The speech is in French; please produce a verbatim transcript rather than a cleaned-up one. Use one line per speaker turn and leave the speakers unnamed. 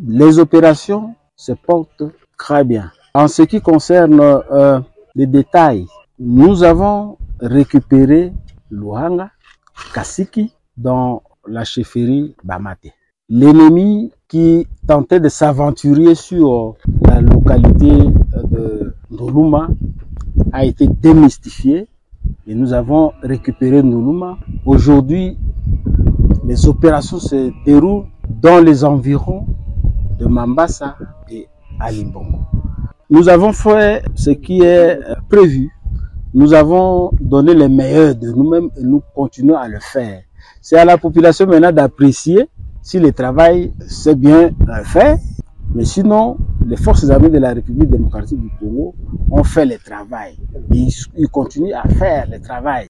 Les opérations se portent très bien. En ce qui concerne euh, les détails, nous avons récupéré Luhanga, Kasiki dans la chefferie Bamate. L'ennemi qui tentait de s'aventurer sur la localité de Ndoluma a été démystifié et nous avons récupéré Ndoluma. Aujourd'hui, les opérations se déroulent dans les environs de Mambasa et Alimbongo. Nous avons fait ce qui est prévu. Nous avons donné le meilleur de nous-mêmes et nous continuons à le faire. C'est à la population maintenant d'apprécier si le travail s'est bien fait. Mais sinon, les forces armées de la République démocratique du Congo ont fait le travail. Et ils continuent à faire le travail.